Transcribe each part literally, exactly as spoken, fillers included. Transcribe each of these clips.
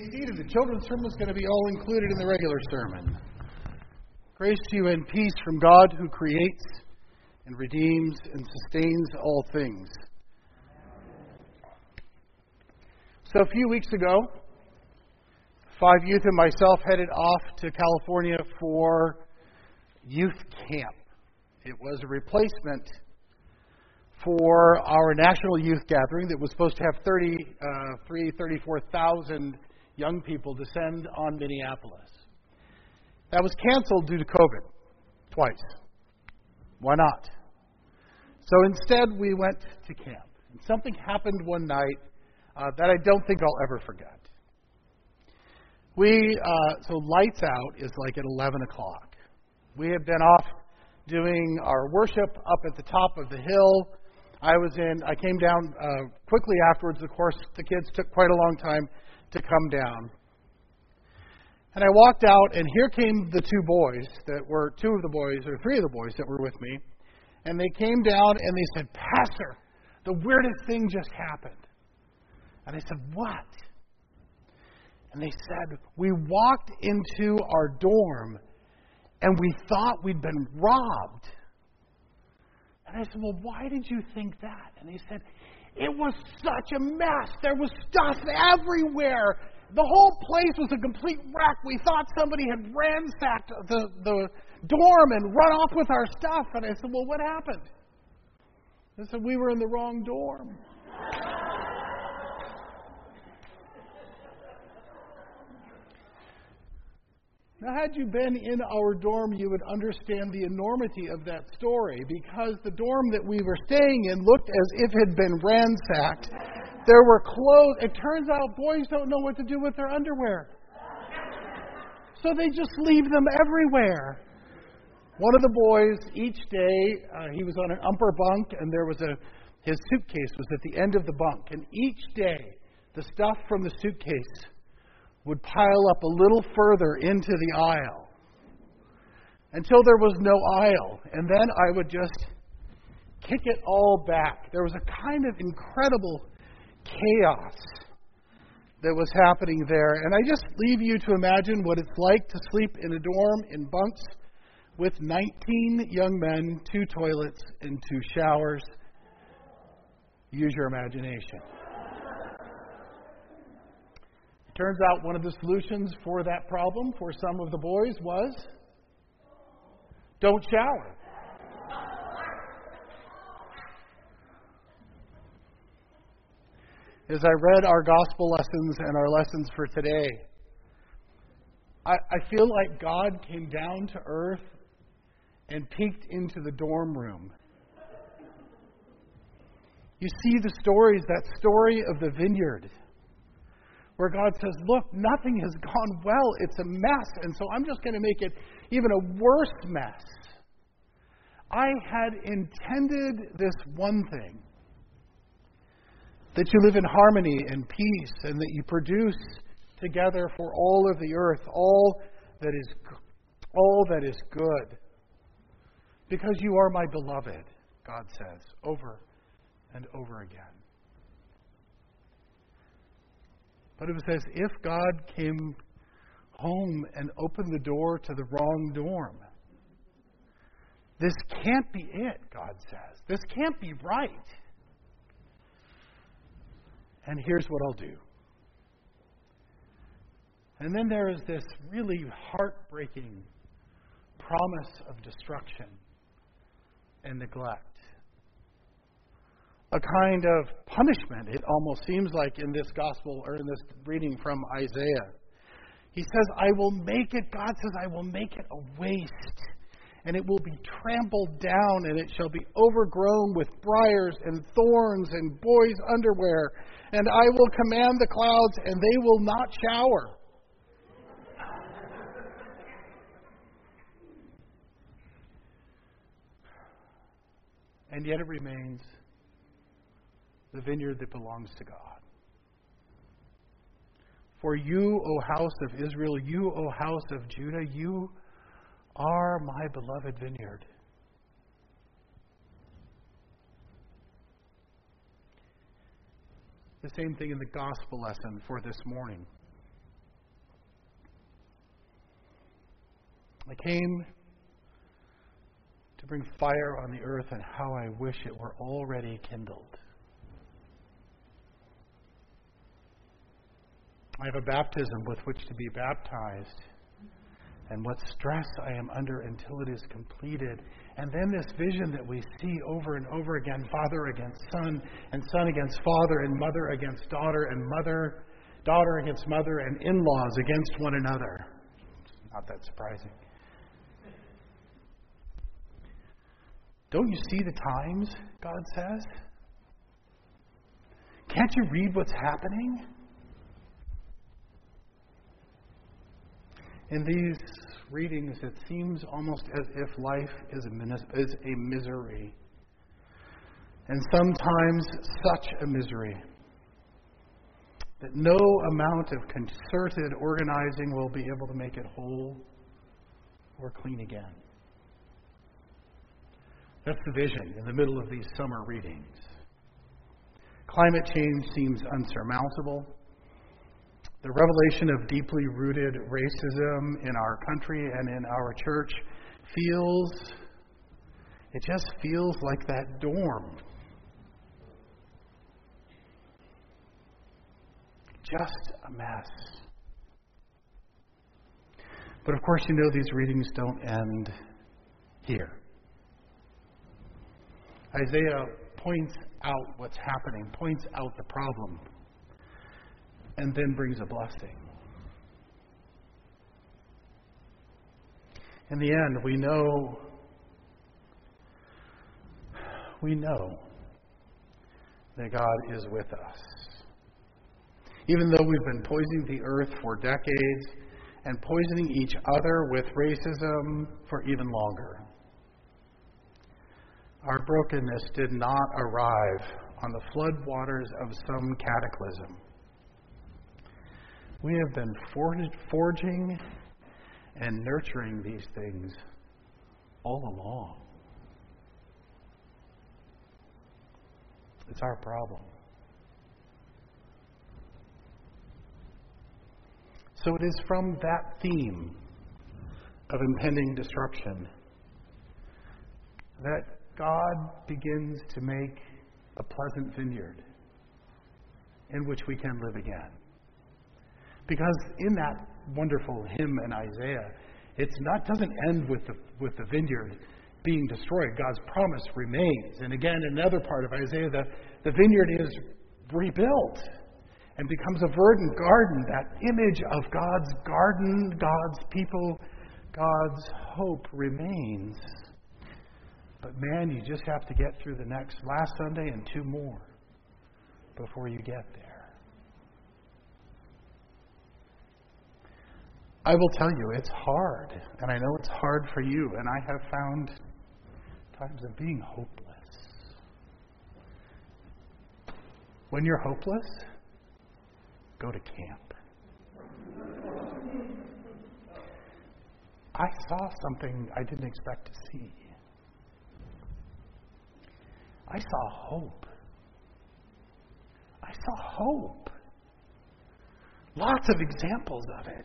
seated. The children's sermon is going to be all included in the regular sermon. Grace to you and peace from God who creates and redeems and sustains all things. So a few weeks ago, five youth and myself headed off to California for youth camp. It was a replacement for our national youth gathering that was supposed to have thirty-three, thirty-four thousand young people descend on Minneapolis. That was canceled due to COVID, twice. Why not? So instead, we went to camp. And something happened one night uh, that I don't think I'll ever forget. We, uh, so lights out is like at eleven o'clock. We had been off doing our worship up at the top of the hill. I was in, I came down uh, quickly afterwards. Of course, the kids took quite a long time to come down. And I walked out, and here came the two boys that were, two of the boys, or three of the boys that were with me. And they came down and they said, "Pastor, the weirdest thing just happened." And I said, "What?" And they said, "We walked into our dorm and we thought we'd been robbed." And I said, "Well, why did you think that?" And they said, "It was such a mess. There was stuff everywhere. The whole place was a complete wreck. We thought somebody had ransacked the, the dorm and run off with our stuff." And I said, "Well, what happened?" They said, "We were in the wrong dorm." Now, had you been in our dorm, you would understand the enormity of that story, because the dorm that we were staying in looked as if it had been ransacked. There were clothes. It turns out boys don't know what to do with their underwear, so they just leave them everywhere. One of the boys, each day, uh, he was on an upper bunk, and there was a his suitcase was at the end of the bunk, and each day, the stuff from the suitcase would pile up a little further into the aisle until there was no aisle. And then I would just kick it all back. There was a kind of incredible chaos that was happening there. And I just leave you to imagine what it's like to sleep in a dorm in bunks with nineteen young men, two toilets, and two showers. Use your imagination. Turns out one of the solutions for that problem for some of the boys was don't shower. As I read our gospel lessons and our lessons for today, I, I feel like God came down to earth and peeked into the dorm room. You see the stories, that story of the vineyard, where God says, "Look, nothing has gone well. It's a mess. And so I'm just going to make it even a worse mess. I had intended this one thing, that you live in harmony and peace, and that you produce together for all of the earth all that is all that is good. Because you are my beloved," God says over and over again. But it was as if God came home and opened the door to the wrong dorm. This can't be it, God says. This can't be right. And here's what I'll do. And then there is this really heartbreaking promise of destruction and neglect. A kind of punishment, it almost seems like, in this gospel, or in this reading from Isaiah. He says, "I will make it," God says, "I will make it a waste, and it will be trampled down, and it shall be overgrown with briars and thorns and boys' underwear. And I will command the clouds, and they will not shower." And yet it remains the vineyard that belongs to God. "For you, O house of Israel, you, O house of Judah, you are my beloved vineyard." The same thing in the gospel lesson for this morning. I came to bring fire on the earth, and how I wish it were already kindled. I have a baptism with which to be baptized, and what stress I am under until it is completed. And then this vision that we see over and over again, father against son, and son against father, and mother against daughter, and mother, daughter against mother, and in-laws against one another. It's not that surprising. Don't you see the times, God says? Can't you read what's happening? In these readings, it seems almost as if life is a, mis- is a misery. And sometimes such a misery that no amount of concerted organizing will be able to make it whole or clean again. That's the vision in the middle of these summer readings. Climate change seems unsurmountable. The revelation of deeply rooted racism in our country and in our church feels, it just feels like that dorm. Just a mess. But of course, you know these readings don't end here. Isaiah points out what's happening, points out the problem, and then brings a blessing. In the end, we know, we know that God is with us. Even though we've been poisoning the earth for decades and poisoning each other with racism for even longer. Our brokenness did not arrive on the floodwaters of some cataclysm. We have been forging and nurturing these things all along. It's our problem. So it is from that theme of impending destruction that God begins to make a pleasant vineyard in which we can live again. Because in that wonderful hymn in Isaiah, it's not doesn't end with the with the vineyard being destroyed. God's promise remains. And again, another part of Isaiah, the, the vineyard is rebuilt and becomes a verdant garden, that image of God's garden, God's people, God's hope remains. But man, you just have to get through the next last Sunday and two more before you get there. I will tell you, it's hard, and I know it's hard for you, and I have found times of being hopeless. When you're hopeless, go to camp. I saw something I didn't expect to see. I saw hope. I saw hope. Lots of examples of it.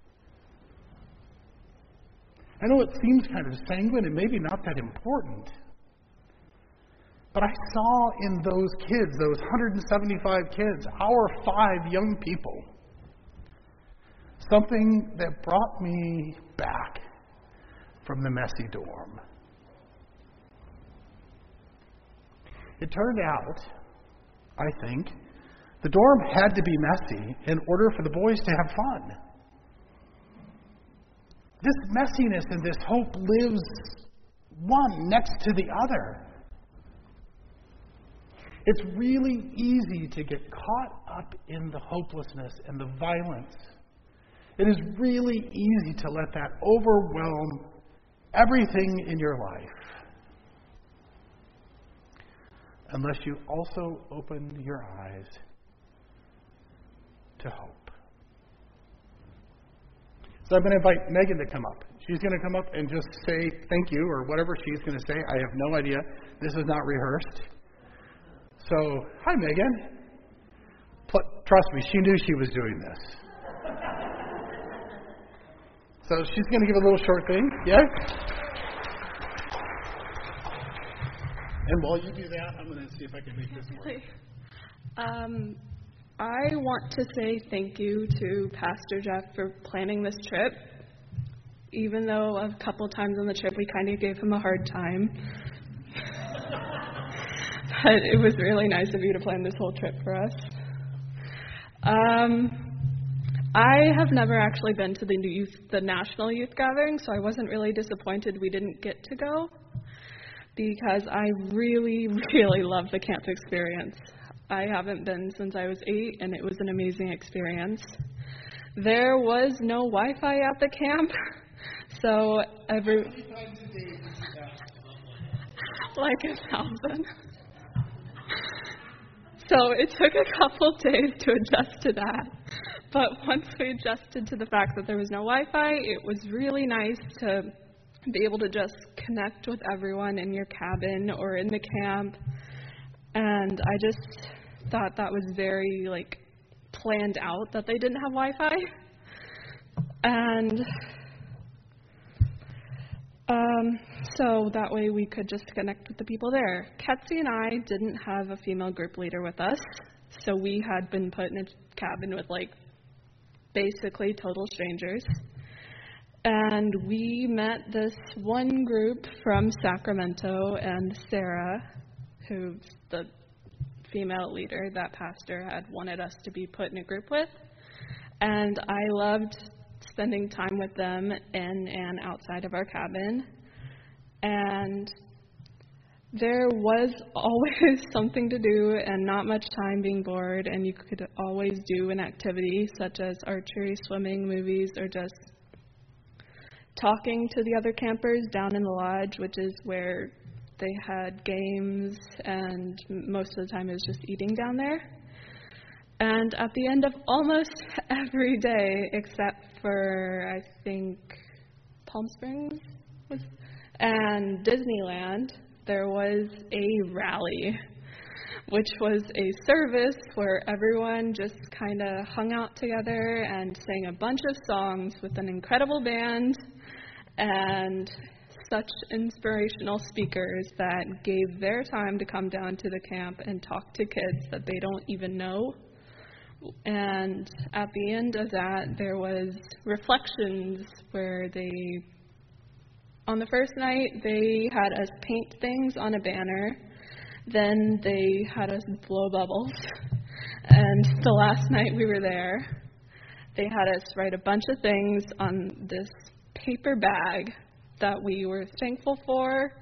I know it seems kind of sanguine and maybe not that important. But I saw in those kids, those one hundred seventy-five kids, our five young people, something that brought me back from the messy dorm. It turned out, I think, the dorm had to be messy in order for the boys to have fun. This messiness and this hope lives one next to the other. It's really easy to get caught up in the hopelessness and the violence. It is really easy to let that overwhelm everything in your life, unless you also open your eyes to hope. So I'm going to invite Megan to come up. She's going to come up and just say thank you or whatever she's going to say. I have no idea. This is not rehearsed. So, hi, Megan. Trust me, she knew she was doing this. So she's going to give a little short thing. Yeah? And while you do that, I'm going to see if I can make this work. Um, I want to say thank you to Pastor Jeff for planning this trip. Even though a couple times on the trip we kind of gave him a hard time. But it was really nice of you to plan this whole trip for us. Um, I have never actually been to the youth, the National Youth Gathering, so I wasn't really disappointed we didn't get to go, because I really, really love the camp experience. I haven't been since I was eight, and it was an amazing experience. There was no Wi-Fi at the camp, so every like a thousand. So it took a couple days to adjust to that. But once we adjusted to the fact that there was no Wi-Fi, it was really nice to be able to just connect with everyone in your cabin or in the camp. And I just thought that was very, like, planned out that they didn't have Wi-Fi. And um, so that way we could just connect with the people there. Ketsy and I didn't have a female group leader with us, so we had been put in a cabin with, like, basically total strangers. And we met this one group from Sacramento, and Sarah, who's the female leader that pastor had wanted us to be put in a group with. And I loved spending time with them in and outside of our cabin. And there was always something to do and not much time being bored, and you could always do an activity such as archery, swimming, movies, or just talking to the other campers down in the lodge, which is where they had games, and most of the time it was just eating down there. And at the end of almost every day, except for, I think, Palm Springs was, and Disneyland, there was a rally, which was a service where everyone just kind of hung out together and sang a bunch of songs with an incredible band and such inspirational speakers that gave their time to come down to the camp and talk to kids that they don't even know. And at the end of that, there was reflections where they, on the first night, they had us paint things on a banner. Then they had us blow bubbles. And the last night we were there, they had us write a bunch of things on this paper bag that we were thankful for.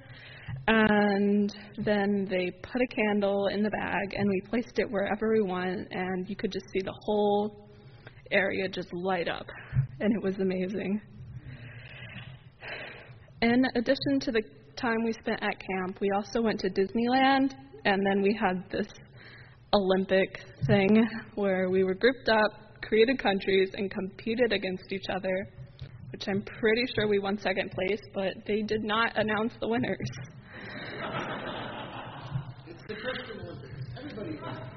And then they put a candle in the bag, and we placed it wherever we want, and you could just see the whole area just light up, and it was amazing. In addition to the time we spent at camp, we also went to Disneyland, and then we had this Olympic thing where we were grouped up, created countries, and competed against each other, which I'm pretty sure we won second place, but they did not announce the winners. It's the Christian Olympics. Everybody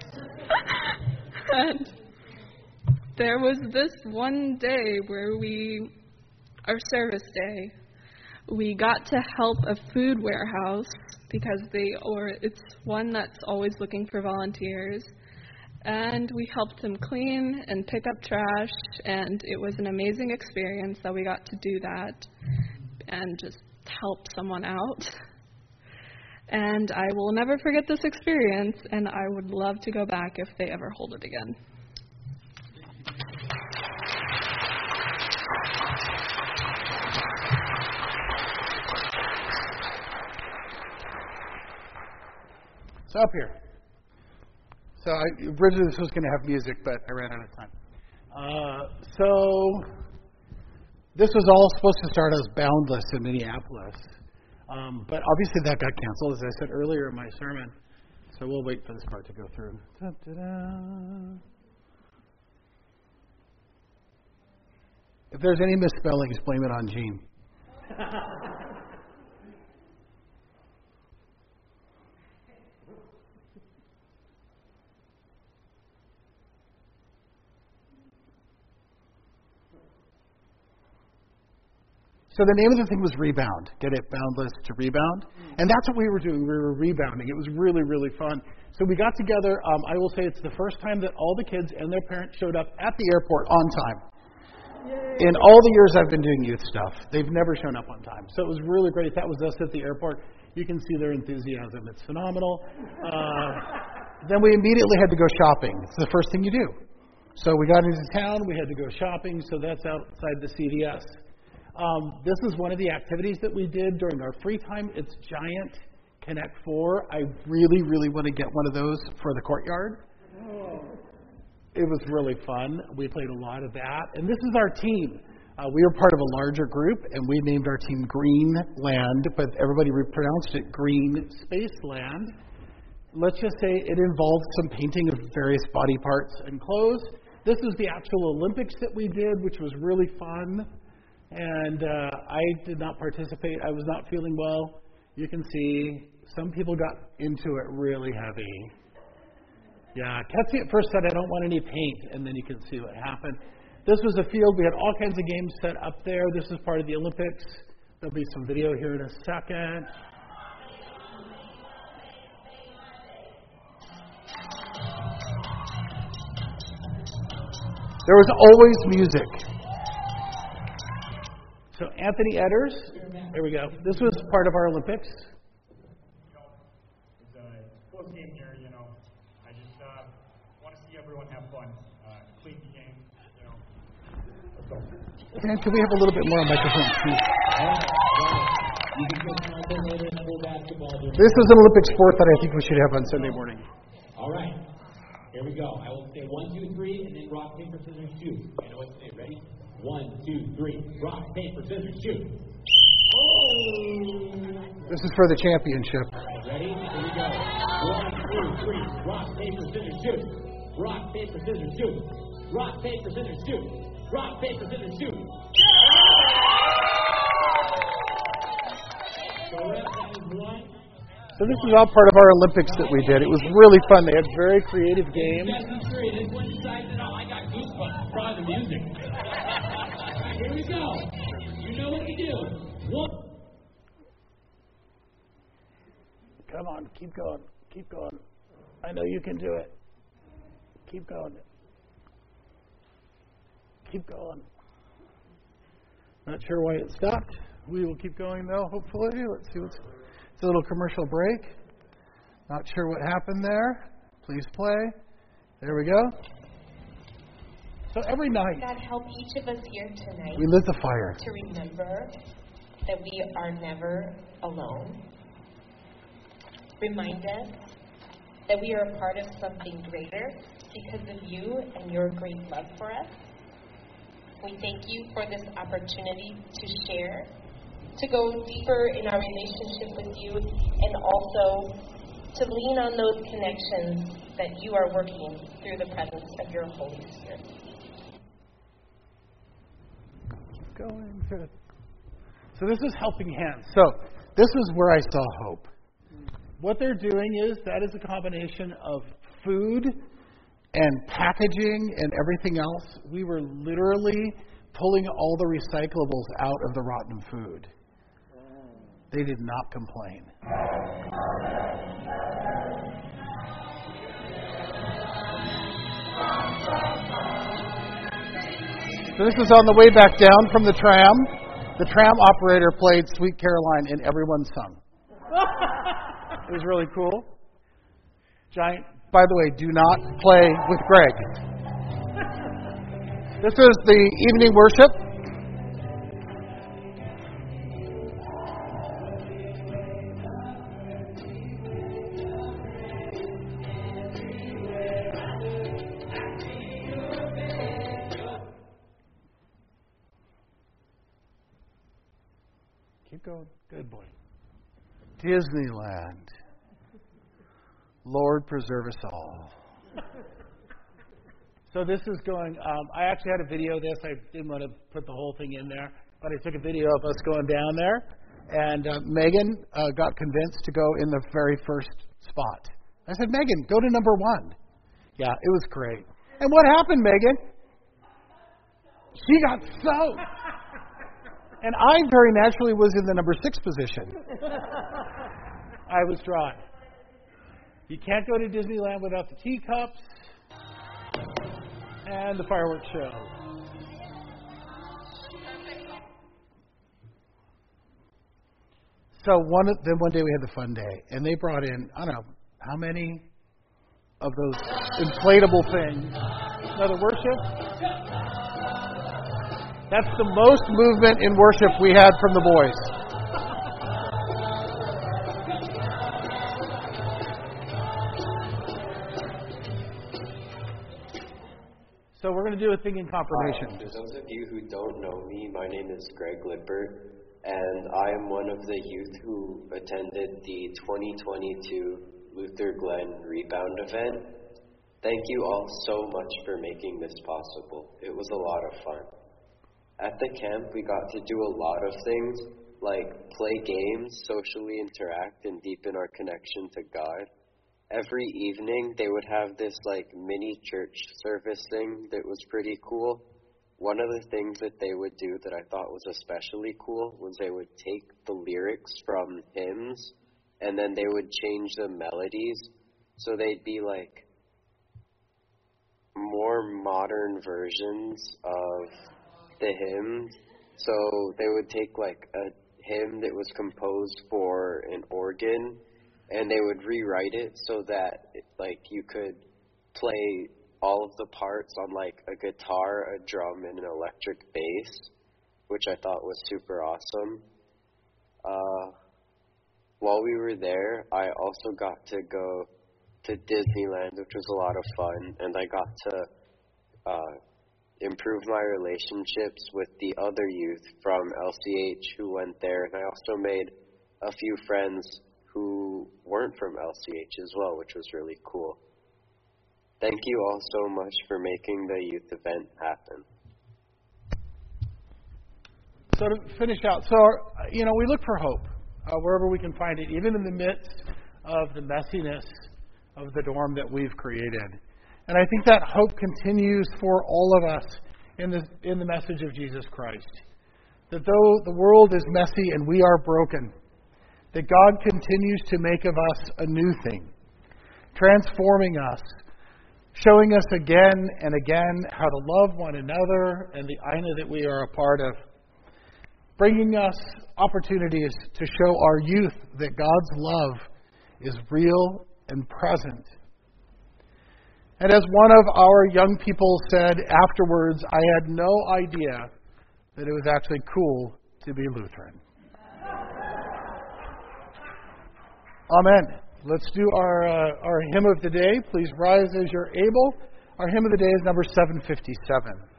And there was this one day where we, our service day, we got to help a food warehouse because they, or it's one that's always looking for volunteers. And we helped them clean and pick up trash, and it was an amazing experience that we got to do that and just help someone out. And I will never forget this experience, and I would love to go back if they ever hold it again. So up here. So I, originally this was going to have music, but I ran out of time. Uh, so this was all supposed to start as Boundless in Minneapolis. Um, but obviously that got canceled, as I said earlier in my sermon. So we'll wait for this part to go through. Da-da-da. If there's any misspellings, blame it on Gene. So the name of the thing was Rebound. Get it? Boundless to Rebound. And that's what we were doing. We were rebounding. It was really, really fun. So we got together. Um, I will say it's the first time that all the kids and their parents showed up at the airport on time. Yay. In all the years I've been doing youth stuff, they've never shown up on time. So it was really great. That was us at the airport. You can see their enthusiasm. It's phenomenal. Uh, then we immediately had to go shopping. It's the first thing you do. So we got into town. We had to go shopping. So that's outside the C D S. Um, this is one of the activities that we did during our free time. It's Giant Connect Four. I really, really want to get one of those for the courtyard. It was really fun. We played a lot of that. And this is our team. Uh, we were part of a larger group, and we named our team Greenland, but everybody pronounced it Green Spaceland. Let's just say it involved some painting of various body parts and clothes. This was the actual Olympics that we did, which was really fun. And uh, I did not participate. I was not feeling well. You can see some people got into it really heavy. Yeah, Ketsy at first said, I don't want any paint, and then you can see what happened. This was a field. We had all kinds of games set up there. This is part of the Olympics. There'll be some video here in a second. There was always music. So Anthony Edders, there we go. This was part of our Olympics. You know, it's a close game here, you know. I just uh, want to see everyone have fun. Uh, clean the game, you know. Let's go. Dan, can we have a little bit more microphone, please? This is an Olympic sport that I think we should have on Sunday morning. All right. Here we go. I will say one, two, three, and then rock, paper, scissors, shoot. I know what to say. Ready? One, two, three. Rock, paper, scissors, shoot. Oh! This is for the championship. All right, ready? Here we go. One, two, three. Rock, paper, scissors, shoot. Rock, paper, scissors, shoot. Rock, paper, scissors, shoot. Rock, paper, scissors, shoot. So ref, that is one. So this is all part of our Olympics that we did. It was really fun. They had very creative games. This one decided, oh, I got goosebumps. Probably the music. Here we go. You know what to do. One. Come on, keep going. Keep going. I know you can do it. Keep going. Keep going. Not sure why it stopped. We will keep going though, hopefully. Let's see what's... It's a little commercial break. Not sure what happened there. Please play. There we go. So every night, God, help each of us here tonight we lit the fire. to remember that we are never alone. Remind us that we are a part of something greater because of you and your great love for us. We thank you for this opportunity to share, to go deeper in our relationship with you, and also to lean on those connections that you are working through the presence of your Holy Spirit. Going good. So this is Helping Hands. So this is where I saw hope. What they're doing is that is a combination of food and packaging and everything else. We were literally pulling all the recyclables out of the rotten food. They did not complain. So this is on the way back down from the tram. The tram operator played Sweet Caroline and everyone sung. It was really cool. Giant, by the way, do not play with Greg. This is the evening worship. Keep going. Good boy. Disneyland. Lord preserve us all. So this is going, um, I actually had a video of this. I didn't want to put the whole thing in there, but I took a video of us going down there. And uh, Megan uh, got convinced to go in the very first spot. I said, Megan, go to number one. Yeah, it was great. And what happened, Megan? She got soaked. And I very naturally was in the number six position. I was drawn. You can't go to Disneyland without the teacups and the fireworks show. So one then one day we had the fun day, and they brought in, I don't know, how many of those inflatable things. Another worship. That's the most movement in worship we had from the boys. So we're going to do a thing in confirmation. Hi, for those of you who don't know me, my name is Greg Lippert, and I am one of the youth who attended the twenty twenty-two Luther Glen Rebound event. Thank you all so much for making this possible. It was a lot of fun. At the camp, we got to do a lot of things, like play games, socially interact, and deepen our connection to God. Every evening, they would have this like mini church service thing that was pretty cool. One of the things that they would do that I thought was especially cool was they would take the lyrics from hymns and then they would change the melodies so they'd be like more modern versions of the hymns. So they would take like a hymn that was composed for an organ and they would rewrite it so that like you could play all of the parts on like a guitar, a drum, and an electric bass, which I thought was super awesome. Uh, while we were there, I also got to go to Disneyland, which was a lot of fun, and I got to uh, improve my relationships with the other youth from L C H who went there, and I also made a few friends who weren't from L C H as well, which was really cool. Thank you all so much for making the youth event happen. So to finish out, so, you know, we look for hope uh, wherever we can find it, even in the midst of the messiness of the dorm that we've created. And I think that hope continues for all of us in the, in the message of Jesus Christ. That though the world is messy and we are broken, that God continues to make of us a new thing, transforming us, showing us again and again how to love one another and the Aina that we are a part of, bringing us opportunities to show our youth that God's love is real and present. And as one of our young people said afterwards, I had no idea that it was actually cool to be Lutheran. Amen. Let's do our uh, our hymn of the day. Please rise as you're able. Our hymn of the day is number seven fifty-seven.